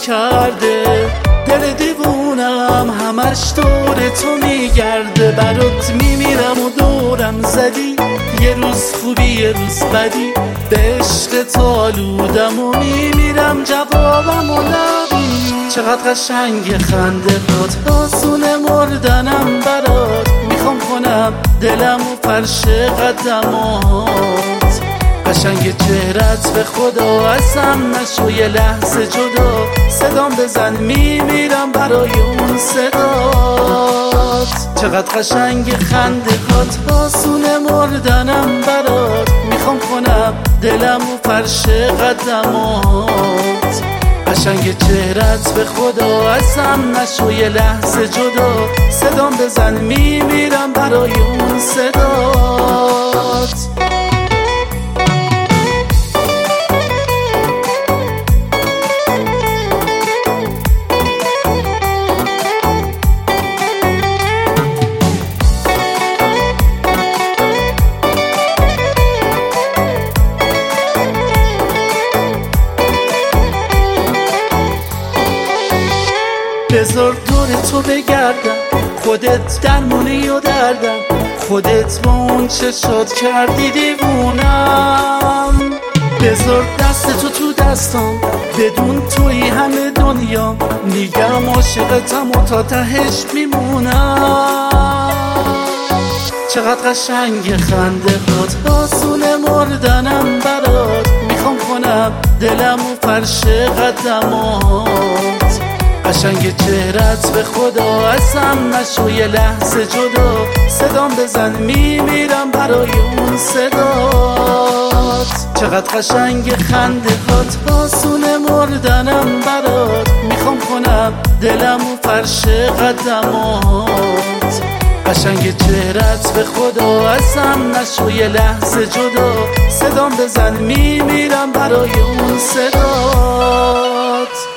کرده. دل دیوونم همش دور تو میگرده. برات میمیرم و دورم زدی، یه روز خوبی یه روز بدی. به عشق تو آلودم و میمیرم جوابم و ندی. چقدر قشنگ خنده هات، آسونه مردنم برات. میخوام کنم دلم و فرش قدمات. قشنگ چهرت به خدا ازم نشو یه لحظه جدا. صدام بزن میمیرم برای اون صدات. چقدر قشنگ خنده هات، آسونه مردنم برات. میخوام کنم دلم و فرش قدمات. قشنگ چهرت به خدا ازم نشو یه لحظه جدا. صدام بزن میمیرم برای اون صدات. بذار دور تو بگردم، خودت درمونی و دردم. خودت با اون چشات کردی دیوونم. بذار دست تو دستم، بدون توی همه دنیا. میگم عاشقتم و تا تهش میمونم. چقدر قشنگ خنده هات، آسونه مردنم برات. میخوام کنم دلم و فرش قدمات. قشنگ چهرت به خدا ازم نشو یه لحظه جدا. صدام بزن میمیرم برای اون صدات. چقدر قشنگ خنده هات، آسونه مردنم برات. میخوام کنم دلم و فرش قدمات. قشنگ چهرت به خدا ازم نشو یه لحظه جدا. صدام بزن میمیرم برای اون صدات.